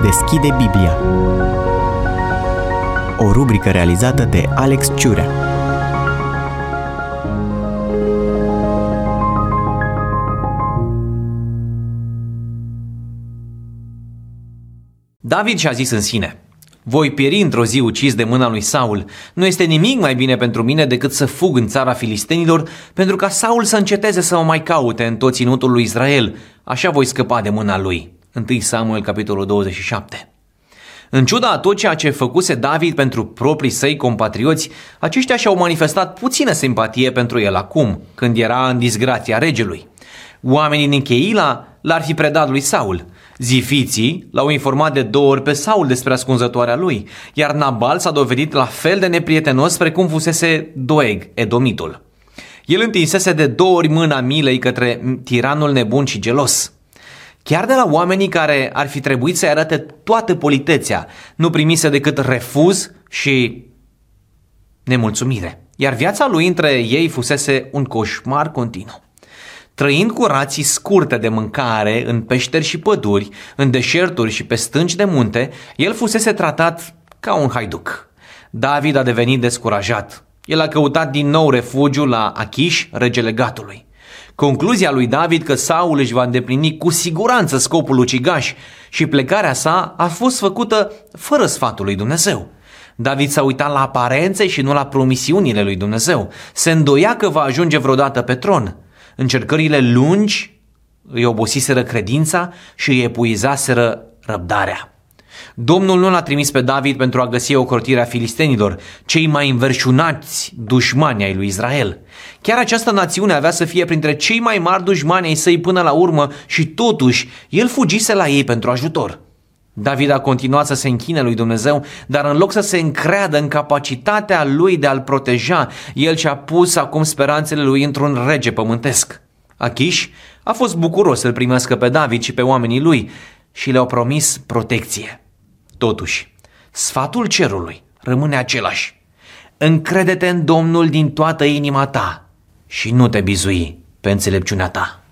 deschide Biblia. O rubrică realizată de Alex Ciurea. David și-a zis în sine: voi pieri într-o zi ucis de mâna lui Saul. Nu este nimic mai bine pentru mine decât să fug în țara filistenilor, pentru ca Saul să înceteze să mă mai caute în tot ținutul lui Israel. Așa voi scăpa de mâna lui. 1 Samuel, capitolul 27. În ciuda a tot ceea ce făcuse David pentru proprii săi compatrioți, aceștia și-au manifestat puțină simpatie pentru el acum, când era în disgrația regelui. Oamenii din Cheila l-ar fi predat lui Saul. Zifiții l-au informat de 2 ori pe Saul despre ascunzătoarea lui, iar Nabal s-a dovedit la fel de neprietenos precum fusese Doeg, edomitul. El întinsese de 2 ori mâna milei către tiranul nebun și gelos. Chiar de la oamenii care ar fi trebuit să-i arate toată politețea, nu primise decât refuz și nemulțumire, iar viața lui între ei fusese un coșmar continuu. Trăind cu rații scurte de mâncare în peșteri și păduri, în deșerturi și pe stânci de munte, el fusese tratat ca un haiduc. David a devenit descurajat. El a căutat din nou refugiu la Achish, regele Gatului. Concluzia lui David că Saul își va îndeplini cu siguranță scopul ucigaș și plecarea sa a fost făcută fără sfatul lui Dumnezeu. David s-a uitat la aparențe și nu la promisiunile lui Dumnezeu. Se îndoia că va ajunge vreodată pe tron. Încercările lungi îi obosiseră credința și îi epuizaseră răbdarea. Domnul nu l-a trimis pe David pentru a găsi ocrotirea filistenilor, cei mai înverșunați dușmani ai lui Israel. Chiar această națiune avea să fie printre cei mai mari dușmani ai săi până la urmă și totuși el fugise la ei pentru ajutor. David a continuat să se închine lui Dumnezeu, dar în loc să se încreadă în capacitatea lui de a-l proteja, el și-a pus acum speranțele lui într-un rege pământesc. Achish a fost bucuros să-l primească pe David și pe oamenii lui și le-au promis protecție. Totuși, sfatul cerului rămâne același. Încrede-te în Domnul din toată inima ta și nu te bizui pe înțelepciunea ta.